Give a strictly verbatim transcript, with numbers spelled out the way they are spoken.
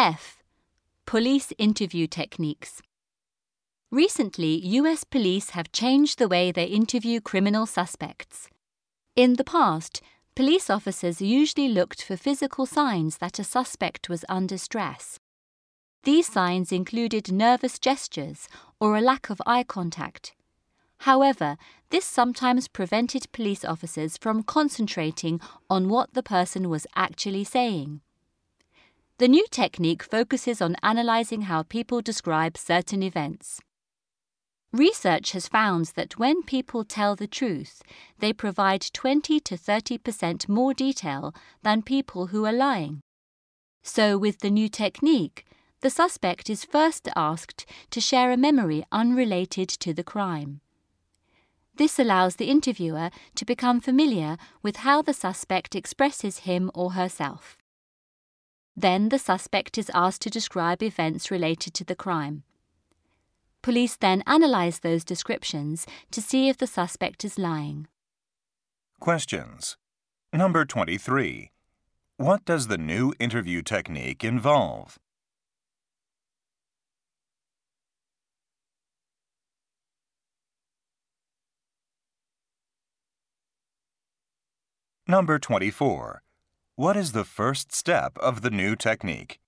F. Police interview techniques. Recently, U S police have changed the way they interview criminal suspects. In the past, police officers usually looked for physical signs that a suspect was under stress. These signs included nervous gestures or a lack of eye contact. However, this sometimes prevented police officers from concentrating on what the person was actually saying. The new technique focuses on analyzing how people describe certain events. Research has found that when people tell the truth, they provide twenty to thirty percent more detail than people who are lying. So, with the new technique, the suspect is first asked to share a memory unrelated to the crime. This allows the interviewer to become familiar with how the suspect expresses him or herself. Then the suspect is asked to describe events related to the crime. Police then analyze those descriptions to see if the suspect is lying. Questions. Number twenty-three. What does the new interview technique involve? Number twenty-four. What is the first step of the new technique?